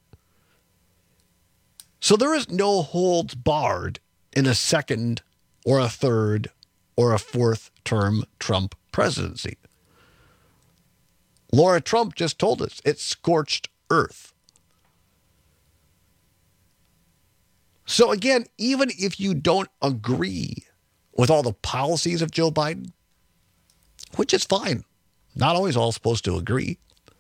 So there is no holds barred in a second or a third or a fourth term Trump presidency. Laura Trump just told us it's scorched earth. So again, even if you don't agree with all the policies of Joe Biden, which is fine, not always all supposed to agree,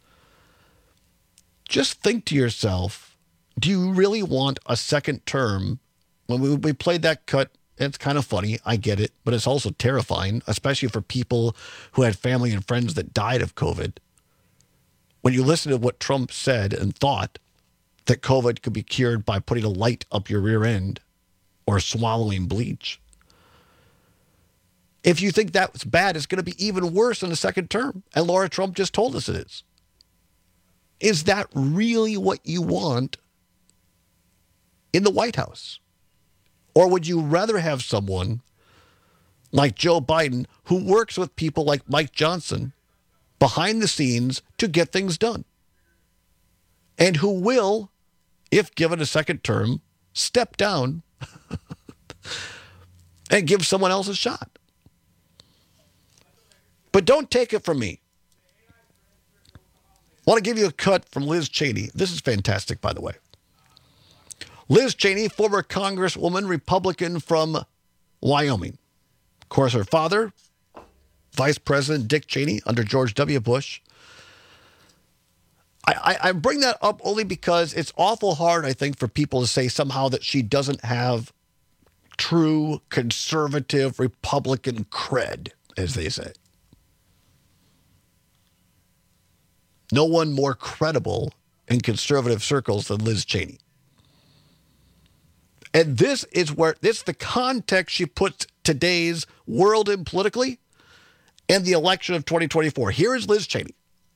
just think to yourself, do you really want a second term? When we played that cut, it's kind of funny, I get it, but it's also terrifying, especially for people who had family and friends that died of COVID. When you listen to what Trump said and thought that COVID could be cured by putting a light up your rear end or swallowing bleach. If you think that's bad, it's going to be even worse in the second term. And Laura Trump just told us it is. Is that really what you want in the White House? Or would you rather have someone like Joe Biden who works with people like Mike Johnson behind the scenes to get things done? And who will, if given a second term, step down and give someone else a shot. But don't take it from me. I want to give you a cut from Liz Cheney. This is fantastic, by the way. Liz Cheney, former Congresswoman, Republican from Wyoming. Of course, her father, Vice President Dick Cheney under George W. Bush. I bring that up only because it's awful hard, I think, for people to say somehow that she doesn't have true conservative Republican cred, as they say. No one more credible in conservative circles than Liz Cheney. And this is the context she puts today's world in politically and the election of 2024. Here is Liz Cheney.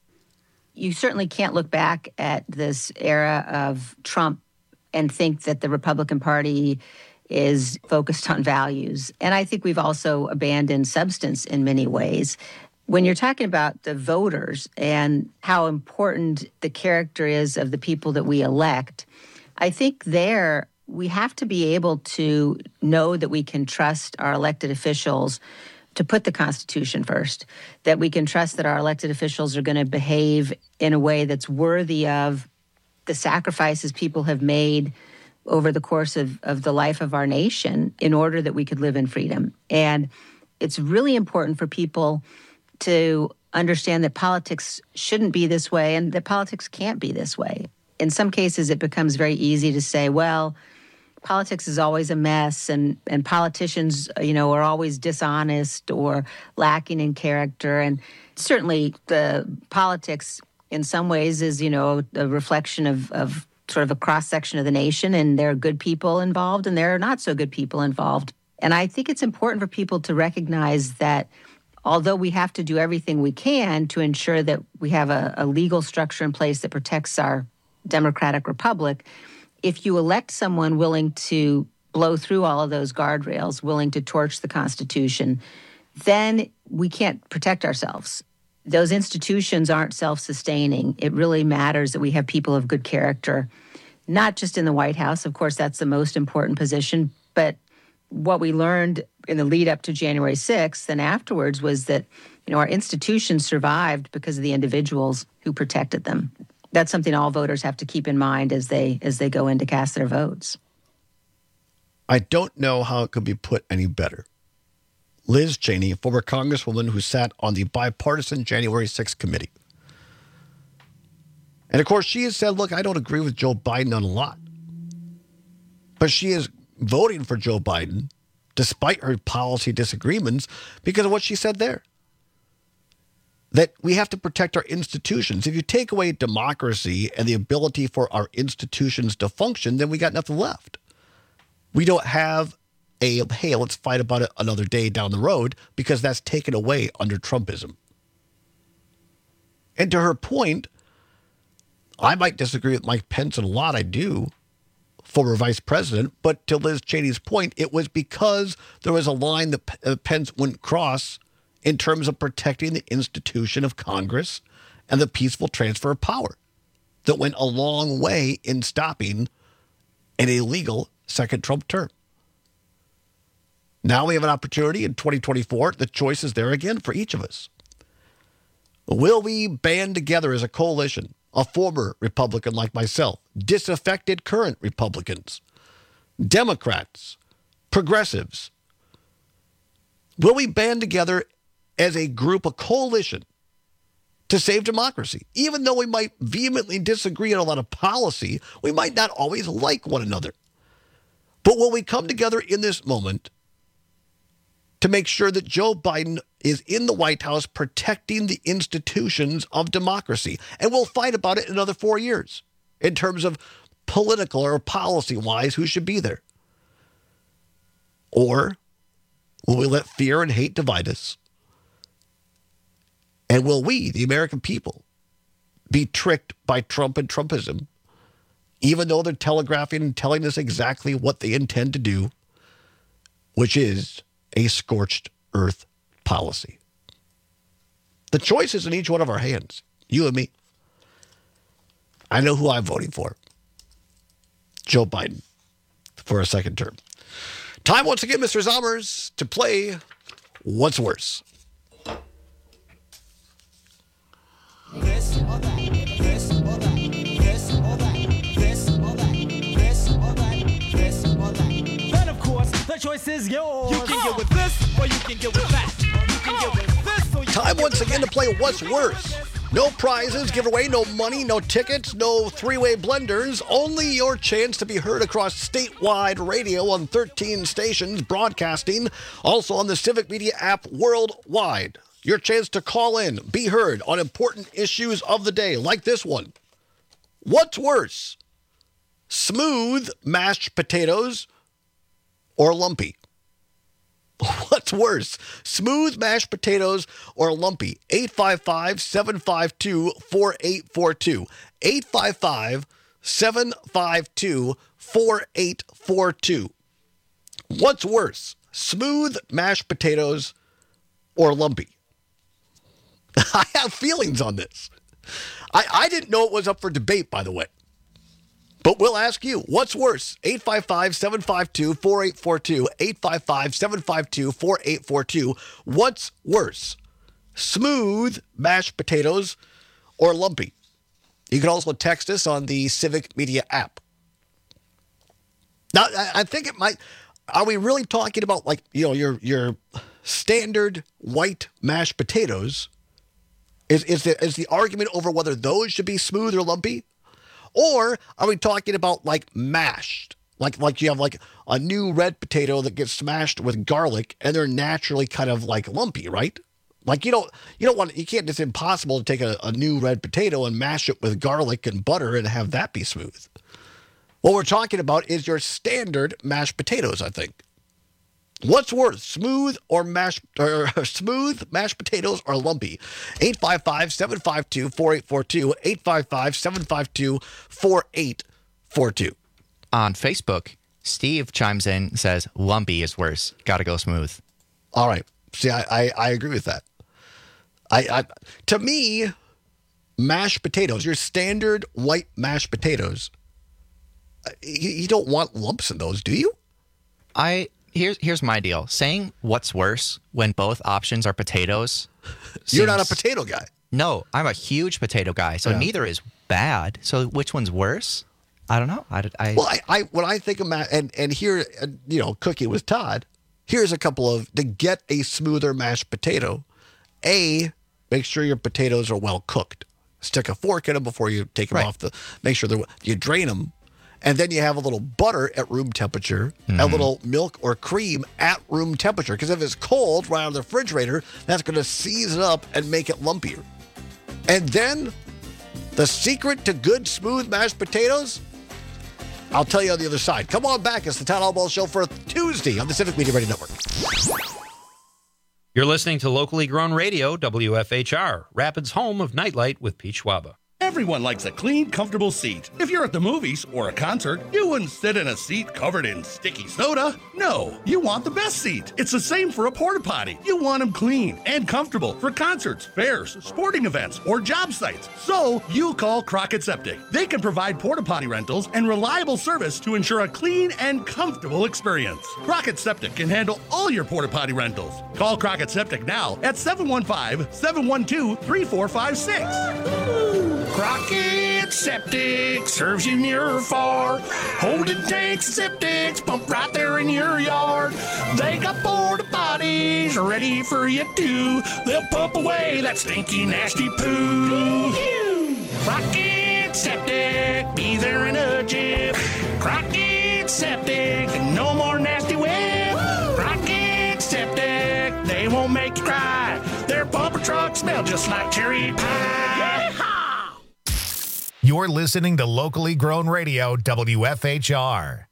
You certainly can't look back at this era of Trump and think that the Republican Party is focused on values. And I think we've also abandoned substance in many ways. When you're talking about the voters and how important the character is of the people that we elect, I think there we have to be able to know that we can trust our elected officials to put the Constitution first, that we can trust that our elected officials are going to behave in a way that's worthy of the sacrifices people have made over the course of the life of our nation in order that we could live in freedom. And it's really important for people to understand that politics shouldn't be this way and that politics can't be this way. In some cases, it becomes very easy to say, well, politics is always a mess and politicians, are always dishonest or lacking in character. And certainly the politics in some ways is, a reflection of sort of a cross-section of the nation, and there are good people involved and there are not so good people involved. And I think it's important for people to recognize that although we have to do everything we can to ensure that we have a legal structure in place that protects our democratic republic, if you elect someone willing to blow through all of those guardrails, willing to torch the Constitution, then we can't protect ourselves. Those institutions aren't self-sustaining. It really matters that we have people of good character, not just in the White House. Of course, that's the most important position. But what we learned in the lead up to January 6th and afterwards was that, our institutions survived because of the individuals who protected them. That's something all voters have to keep in mind as they go in to cast their votes. I don't know how it could be put any better. Liz Cheney, former Congresswoman who sat on the bipartisan January 6th committee. And of course, she has said, look, I don't agree with Joe Biden on a lot. But she is voting for Joe Biden, despite her policy disagreements, because of what she said there. That we have to protect our institutions. If you take away democracy and the ability for our institutions to function, then we got nothing left. We don't have hey, let's fight about it another day down the road, because that's taken away under Trumpism. And to her point, I might disagree with Mike Pence a lot, I do, former vice president, but to Liz Cheney's point, it was because there was a line that Pence wouldn't cross in terms of protecting the institution of Congress and the peaceful transfer of power that went a long way in stopping an illegal second Trump term. Now we have an opportunity in 2024. The choice is there again for each of us. Will we band together as a coalition, a former Republican like myself, disaffected current Republicans, Democrats, progressives? Will we band together as a group, a coalition, to save democracy? Even though we might vehemently disagree on a lot of policy, we might not always like one another. But will we come together in this moment to make sure that Joe Biden is in the White House protecting the institutions of democracy? And we'll fight about it in another 4 years in terms of political or policy-wise who should be there. Or will we let fear and hate divide us? And will we, the American people, be tricked by Trump and Trumpism, even though they're telegraphing and telling us exactly what they intend to do, which is a scorched earth policy? The choice is in each one of our hands, you and me. I know who I'm voting for. Joe Biden for a second term. Time once again, Mr. Zommers, to play What's Worse. This or that, this or that, this or that, this or that, this or that, this or that. Then of course, the choice is yours. You can get with this or you can get with that. You can get with this or you Time once again to play What's Worse. No prizes, giveaway, no money, no tickets, no three-way blenders. Only your chance to be heard across statewide radio on 13 stations broadcasting. Also on the Civic Media app worldwide. Your chance to call in, be heard on important issues of the day, like this one. What's worse, smooth mashed potatoes or lumpy? What's worse, smooth mashed potatoes or lumpy? 855-752-4842. 855-752-4842. What's worse, smooth mashed potatoes or lumpy? I have feelings on this. I didn't know it was up for debate, by the way. But we'll ask you, what's worse? 855-752-4842. 855-752-4842. What's worse? Smooth mashed potatoes or lumpy? You can also text us on the Civic Media app. Now, I think it might... Are we really talking about, like, you know, your standard white mashed potatoes? Is the argument over whether those should be smooth or lumpy? Or are we talking about, like, mashed? Like you have, like, a new red potato that gets smashed with garlic and they're naturally kind of, like, lumpy, right? Like, you can't, it's impossible to take a new red potato and mash it with garlic and butter and have that be smooth. What we're talking about is your standard mashed potatoes, I think. What's worse, smooth mashed potatoes or lumpy? 855-752-4842. 855-752-4842. On Facebook, Steve chimes in and says, lumpy is worse. Gotta go smooth. All right. See, I agree with that. To me, mashed potatoes, your standard white mashed potatoes, you don't want lumps in those, do you? Here's my deal. Saying what's worse when both options are potatoes. You're not a potato guy. No, I'm a huge potato guy. So neither is bad. So which one's worse? I don't know. When I think of and here, cooking with Todd, here's a couple of, to get a smoother mashed potato, make sure your potatoes are well cooked. Stick a fork in them before you take them off make sure you drain them. And then you have a little butter at room temperature, a little milk or cream at room temperature. Because if it's cold right out of the refrigerator, that's going to seize it up and make it lumpier. And then the secret to good, smooth mashed potatoes, I'll tell you on the other side. Come on back. It's the Town Hall Ball Show for Tuesday on the Civic Media Radio Network. You're listening to locally grown radio, WFHR, Rapids' home of Nightlight with Pete Schwaba. Everyone likes a clean, comfortable seat. If you're at the movies or a concert, you wouldn't sit in a seat covered in sticky soda. No, you want the best seat. It's the same for a porta potty. You want them clean and comfortable for concerts, fairs, sporting events, or job sites. So you call Crockett Septic. They can provide porta potty rentals and reliable service to ensure a clean and comfortable experience. Crockett Septic can handle all your porta potty rentals. Call Crockett Septic now at 715-712-3456. Crockett Septic serves you near or far. Holding tanks and septics pump right there in your yard. They got porta potties ready for you too. They'll pump away that stinky, nasty poo. Crockett Septic, be there in a jiff. Crockett Septic, no more nasty whip. Crockett Septic, they won't make you cry. Their pumper trucks smell just like cherry pie. You're listening to locally grown radio, WFHR.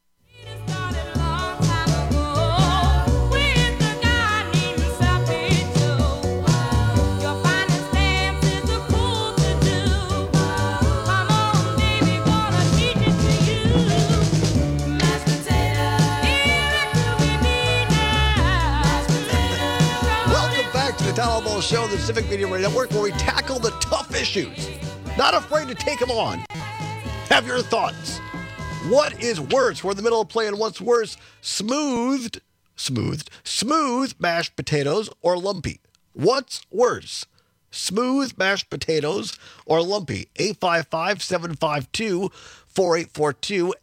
Welcome back to the Tom Alamo Show, the Civic Media Radio Network, where we tackle the tough issues. Not afraid to take them on. Have your thoughts. What is worse? We're in the middle of playing What's Worse? Smooth mashed potatoes or lumpy? What's worse? Smooth mashed potatoes or lumpy? 855-752-4842.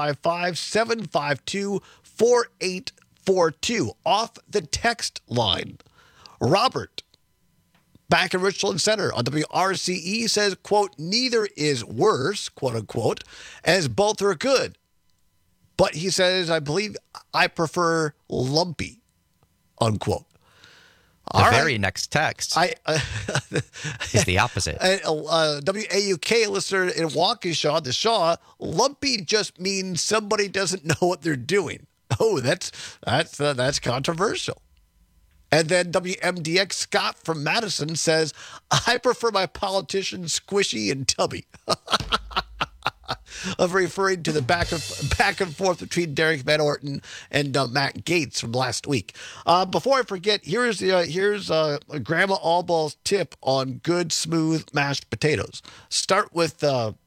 855-752-4842. Off the text line. Robert, back in Richland Center on WRCE, says, quote, neither is worse, quote unquote, as both are good. But he says, I believe I prefer lumpy, unquote. The very next text is the opposite. WAUK listener in Waukesha, the Shaw, lumpy just means somebody doesn't know what they're doing. Oh, that's controversial. And then WMDX Scott from Madison says, I prefer my politicians squishy and tubby. Of referring to the back and forth between Derek Van Orton and Matt Gaetz from last week. Before I forget, here's Grandma Allball's tip on good smooth mashed potatoes. Start with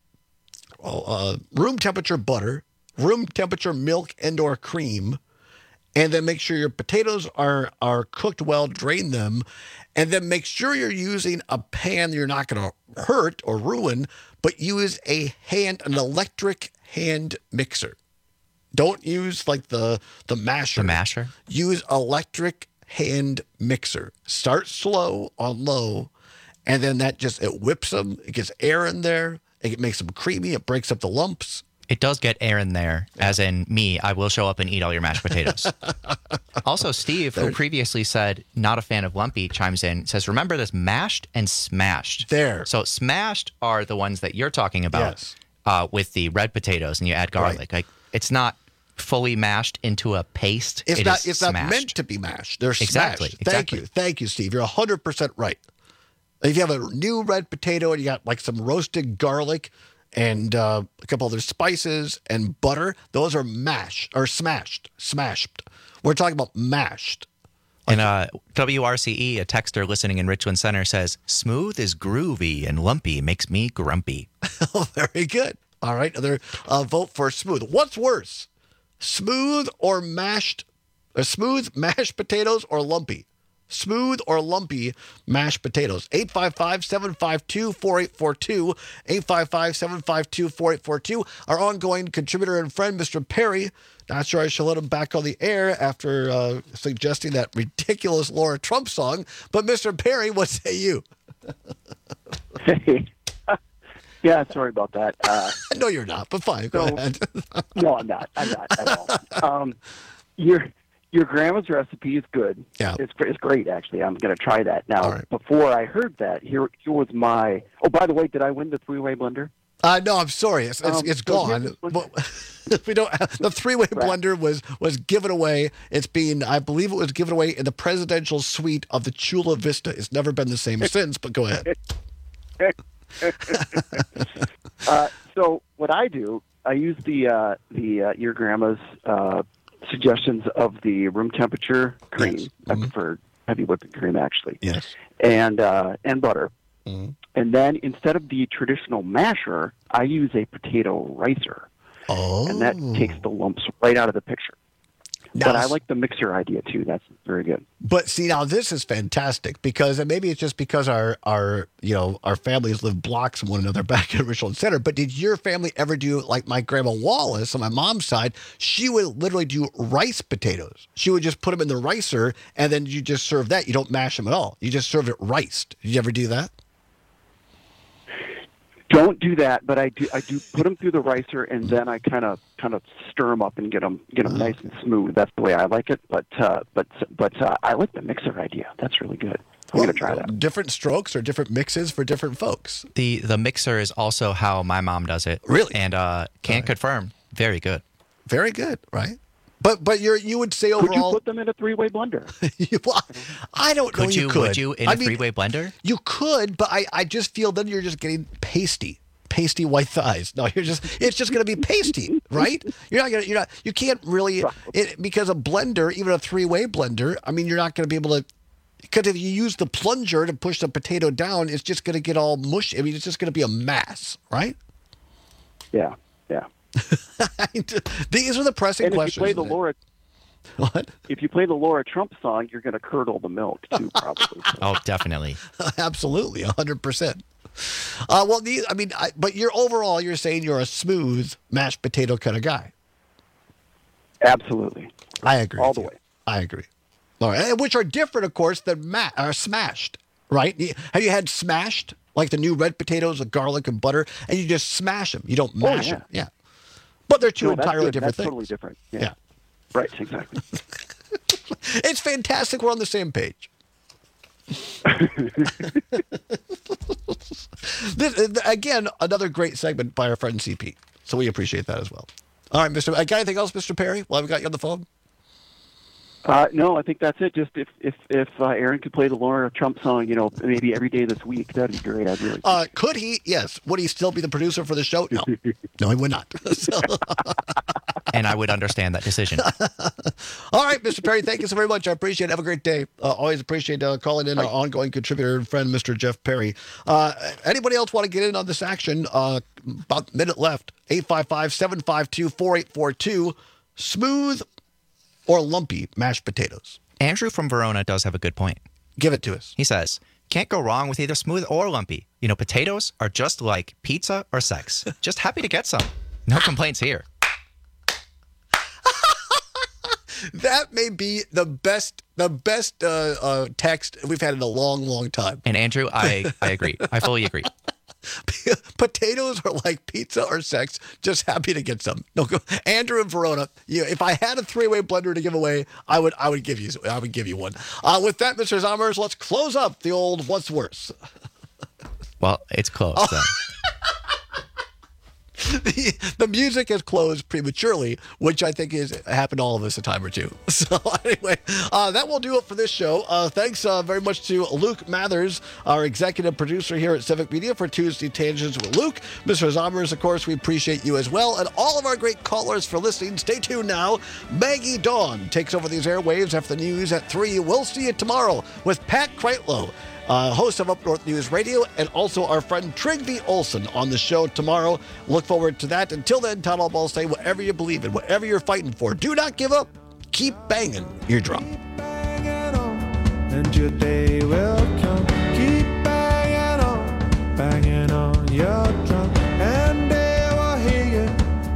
room temperature butter, room temperature milk and/or cream. And then make sure your potatoes are cooked well, drain them, and then make sure you're using a pan you're not going to hurt or ruin, but use an electric hand mixer. Don't use like the masher. The masher? Use electric hand mixer. Start slow on low, and then it whips them. It gets air in there. It makes them creamy. It breaks up the lumps. It does get air in there, as in me. I will show up and eat all your mashed potatoes. Also, Steve, who previously said not a fan of lumpy, chimes in, says, remember this mashed and smashed. There. So smashed are the ones that you're talking about with the red potatoes, and you add garlic. Right. Like, it's not fully mashed into a paste. It's not meant to be mashed. They're smashed. Thank you, Steve. You're 100% right. If you have a new red potato and you got like some roasted garlic and a couple other spices and butter, those are mashed or smashed. We're talking about mashed. And WRCE, a texter listening in Richland Center, says, smooth is groovy and lumpy makes me grumpy. Oh, very good. All right, another vote for smooth. What's worse, smooth mashed potatoes or lumpy? Smooth or lumpy mashed potatoes. 855-752-4842. 855-752-4842. Our ongoing contributor and friend, Mr. Perry. Not sure I should let him back on the air after suggesting that ridiculous Laura Trump song. But Mr. Perry, what say you? Hey. Yeah, sorry about that. No, you're not, but fine. Go ahead. No, I'm not at all. Your grandma's recipe is good. Yeah. It's great, actually. I'm going to try that. Now, before I heard that, here was my... Oh, by the way, did I win the three-way blender? No, I'm sorry. It's gone. We don't have, the three-way blender was given away. I believe it was given away in the presidential suite of the Chula Vista. It's never been the same since, but go ahead. So what I do, I use the your grandma's suggestions of the room temperature cream. Yes. I prefer heavy whipping cream, actually. Yes. And butter. Mm-hmm. And then instead of the traditional masher, I use a potato ricer. Oh. And that takes the lumps right out of the picture. Now, but I like the mixer idea, too. That's very good. But see, now this is fantastic because, and maybe it's just because our families live blocks from one another back at Richland Center. But did your family ever do, like my grandma Wallace on my mom's side, she would literally do rice potatoes. She would just put them in the ricer and then you just serve that. You don't mash them at all. You just serve it riced. Did you ever do that? Don't do that, but I do put them through the ricer, and then I kind of stir them up and get them nice and smooth. That's the way I like it. But I like the mixer idea. That's really good. I'm going to try that. Different strokes or different mixes for different folks. The mixer is also how my mom does it. Really? And can confirm, very good. Very good, right? But you would say overall. Could you put them in a three-way blender? I don't know. You could. Would you in a three-way blender? You could, but I just feel then you're just getting pasty white thighs. No, it's just going to be pasty, right? You can't really because a blender, even a three-way blender. I mean, you're not going to be able to. Because if you use the plunger to push the potato down, it's just going to get all mushy. I mean, it's just going to be a mass, right? Yeah. These are the pressing questions. If you play the Laura, what? If you play the Laura Trump song, you're going to curdle the milk too, probably. Oh, definitely. Absolutely, 100%. But you're saying you're a smooth mashed potato kind of guy. Absolutely. I agree. All the way. I agree. All right, which are different, of course, than smashed, right? Have you had smashed, like the new red potatoes with garlic and butter, and you just smash them? You don't mash them. Yeah. But they're two entirely different things. Totally different. Yeah. Right, exactly. It's fantastic. We're on the same page. Again, another great segment by our friend CP. So we appreciate that as well. All right, Mr. Got anything else, Mr. Perry? Well, I've got you on the phone. No, I think that's it. Just if Aaron could play the Laura Trump song, maybe every day this week, that'd be great. I'd really. Could he? Yes. Would he still be the producer for the show? No, no, he would not. And I would understand that decision. All right, Mr. Perry, thank you so very much. I appreciate it. Have a great day. Always appreciate calling in our ongoing contributor and friend, Mr. Jeff Perry. Anybody else want to get in on this action? About a minute left. 855-752-4842. Smooth or lumpy mashed potatoes? Andrew from Verona does have a good point. Give it to us. He says, can't go wrong with either smooth or lumpy. Potatoes are just like pizza or sex. Just happy to get some. No complaints here. That may be the best text we've had in a long, long time. And Andrew, I agree. I fully agree. Potatoes are like pizza or sex. Just happy to get some. No, Andrew and Verona. If I had a three-way blender to give away, I would give you one. With that, Mr. Zommers, let's close up the old what's worse. Well, it's closed. So. The music has closed prematurely, which I think has happened to all of us a time or two. So anyway, that will do it for this show. Thanks very much to Luke Mathers, our executive producer here at Civic Media for Tuesday Tangents with Luke. Mr. Zommers, of course, we appreciate you as well. And all of our great callers for listening. Stay tuned now. Maggie Dawn takes over these airwaves after the news at 3. We'll see you tomorrow with Pat Kreitlow, host of Up North News Radio, and also our friend Trygve Olsen on the show tomorrow. Look forward to that. Until then, Todd Albaugh say whatever you believe in, whatever you're fighting for, do not give up. Keep banging your drum. And your day will come. Keep banging on your drum, and they will hear you.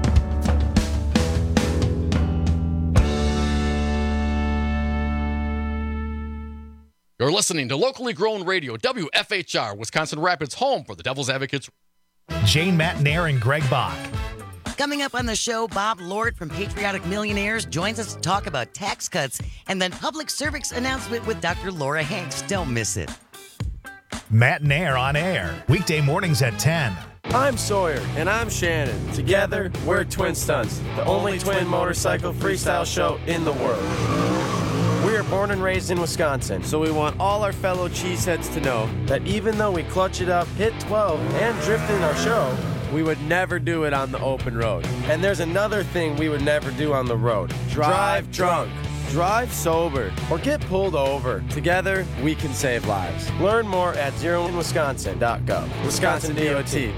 You're listening to locally grown radio, WFHR, Wisconsin Rapids, home for the Devil's Advocates. Jane Matanair and Greg Bach. Coming up on the show, Bob Lord from Patriotic Millionaires joins us to talk about tax cuts and then public service announcement with Dr. Laura Hanks. Don't miss it. Matanair on air, weekday mornings at 10. I'm Sawyer, and I'm Shannon. Together, we're Twin Stunts, the only twin motorcycle freestyle show in the world. We are born and raised in Wisconsin, so we want all our fellow cheeseheads to know that even though we clutch it up, hit 12, and drift in our show, we would never do it on the open road. And there's another thing we would never do on the road. Drive drunk. Drive sober or get pulled over. Together, we can save lives. Learn more at zeroinwisconsin.gov. Wisconsin DOT.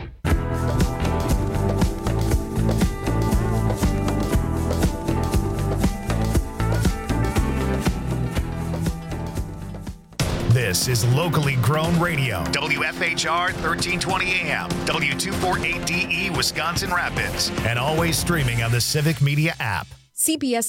This is locally grown radio. WFHR 1320 AM, W248DE Wisconsin Rapids, and always streaming on the Civic Media app. CBS